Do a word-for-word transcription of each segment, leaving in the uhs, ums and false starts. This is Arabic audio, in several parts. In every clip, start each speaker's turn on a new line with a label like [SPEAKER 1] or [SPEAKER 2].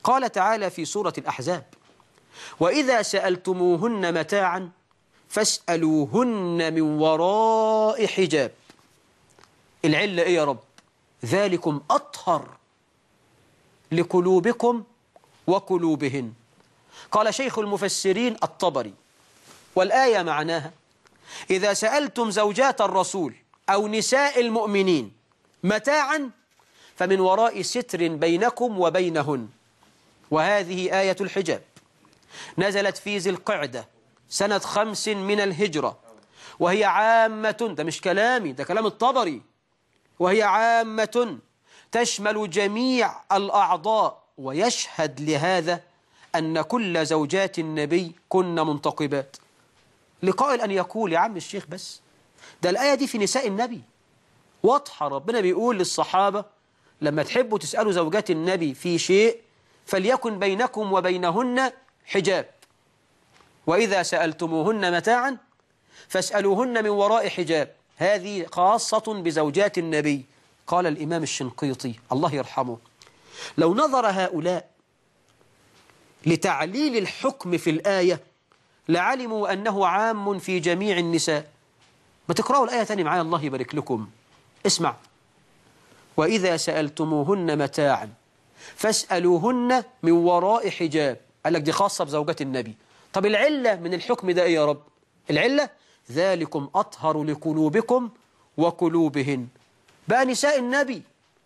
[SPEAKER 1] قال تعالى في سورة الأحزاب: وإذا سألتموهن متاعا فاسألوهن من وراء حجاب. العلة إيه يا رب؟ ذلكم أطهر لقلوبكم وقلوبهن. قال شيخ المفسرين الطبري: والآية معناها إذا سألتم زوجات الرسول أو نساء المؤمنين متاعا فمن وراء ستر بينكم وبينهن. وهذه آية الحجاب نزلت في ذي القعدة سنة خمس من الهجرة، وهي عامة، ده مش كلامي، ده كلام الطبري، وهي عامة تشمل جميع الأعضاء. ويشهد لهذا أن كل زوجات النبي كن منتقبات. لقائل أن يقول: يا عم الشيخ بس ده الآية دي في نساء النبي واضحة. ربنا بيقول للصحابة: لما تحبوا تسألوا زوجات النبي في شيء فليكن بينكم وبينهن حجاب، وإذا سألتموهن متاعا فاسألوهن من وراء حجاب. هذه خاصة بزوجات النبي. قال الإمام الشنقيطي الله يرحمه: لو نظر هؤلاء لتعليل الحكم في الآية لعلموا أنه عام في جميع النساء. ما تقرأوا الآية تاني معايا الله يبارك لكم. اسمع: وإذا سألتموهن متاعا فاسألوهن من وراء حجاب. قال لك دي خاصة بزوجات النبي. طب العلة من الحكم ده إيه يا رب؟ العلة ذلكم أطهر لقلوبكم وقلوبهن. بقى نساء النبي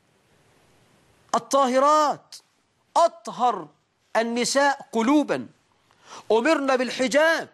[SPEAKER 1] الطاهرات أطهر النساء قلوبا، أمرنا بالحجاب،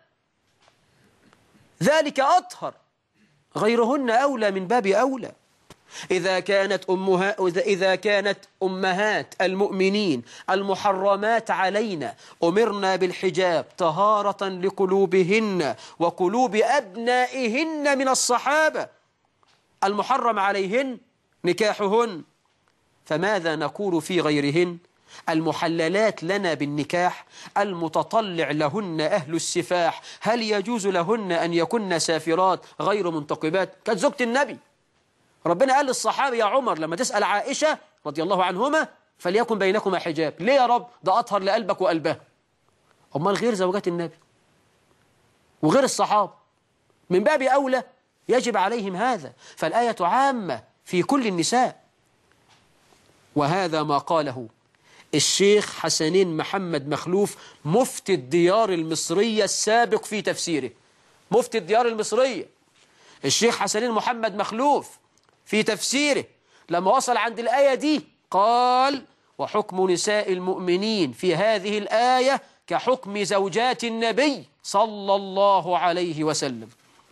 [SPEAKER 1] ذلك أطهر، غيرهن أولى من باب أولى. إذا كانت أمها إذا كانت أمهات المؤمنين المحرمات علينا أمرنا بالحجاب طهارة لقلوبهن وقلوب أبنائهن من الصحابة المحرم عليهن نكاحهن، فماذا نقول في غيرهن المحللات لنا بالنكاح المتطلع لهن أهل السفاح؟ هل يجوز لهن أن يكن سافرات غير منتقبات؟ كانت زوجة النبي. ربنا قال للصحابي: يا عمر لما تسأل عائشة رضي الله عنهما فليكن بينكما حجاب. ليه يا رب؟ ده أطهر لقلبك وقلبها. أمال غير زوجات النبي وغير الصحابة من باب أولى يجب عليهم هذا. فالآية عامة في كل النساء. وهذا ما قاله الشيخ حسنين محمد مخلوف مفتي الديار المصرية السابق في تفسيره. مفتي الديار المصرية الشيخ حسنين محمد مخلوف في تفسيره لما وصل عند الآية دي قال: وحكم نساء المؤمنين في هذه الآية كحكم زوجات النبي صلى الله عليه وسلم.